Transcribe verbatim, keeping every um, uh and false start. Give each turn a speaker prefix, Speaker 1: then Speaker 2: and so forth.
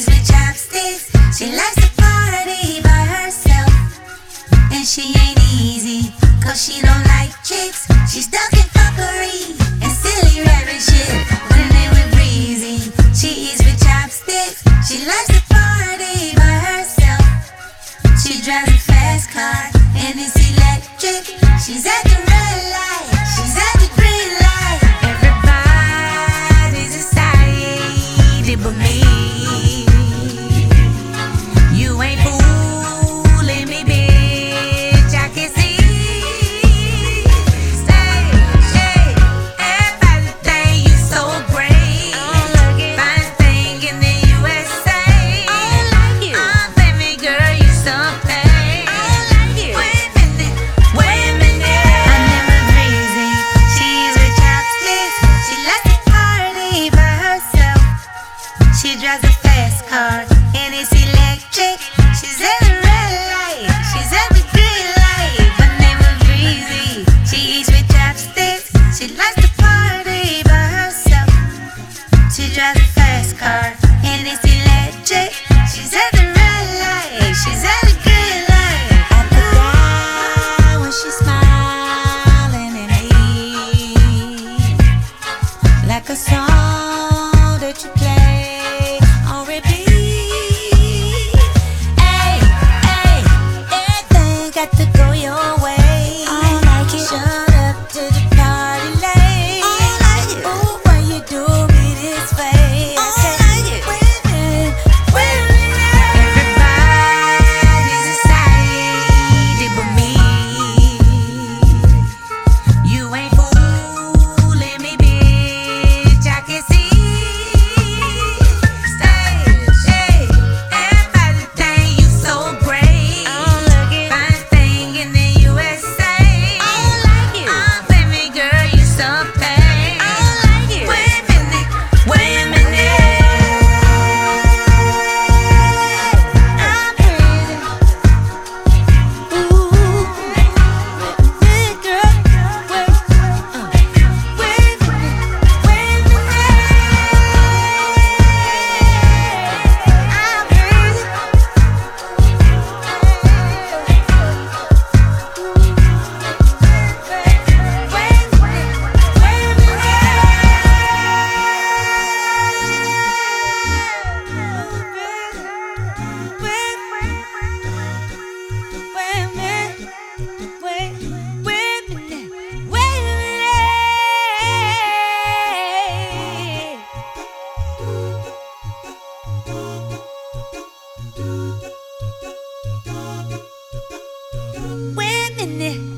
Speaker 1: with chopsticks. She likes to party by herself. And she ain't easy, cause she don't like chicks. She's stuck in fuckery and silly rabbit shit. When they with breezy, she eats with chopsticks. She likes to party by herself. She drives a fast car and it's electric. She's at the red light, she's at the green light. Everybody's excited but me. You ain't fooling me, bitch, I can see. Say, hey, everybody think you so great. Fine thing in the U S A. I'm baby girl, you something. Wait a minute, wait a minute. I'm never crazy. She's with chopsticks. She likes to party by herself. She drives a fast car and it's electric. She's at the red light, she's at the green light. Her name was Breezy. She eats with chopsticks. She likes to party by herself. She drives a fast car and it's electric. She's at the red light, she's at the green light. I could die when she's smiling at me, like a song that you play on repeat. Hey, hey, everything got to go your way. I don't like it. Shut up to the party late. I don't like it. Ooh, why you do me this way? I don't like it. Wait a minute, wait a minute. Everybody's excited but me. You ain't fooling me, bitch, I can see. Say, hey, everybody think you so great. Fine thing in the U S A. I'm baby girl, you something. Wait a minute, wait a minute. I'm crazy. Ooh, big girl, wait, uh, wait a minute, wait a minute. I'm crazy. Wait a minute.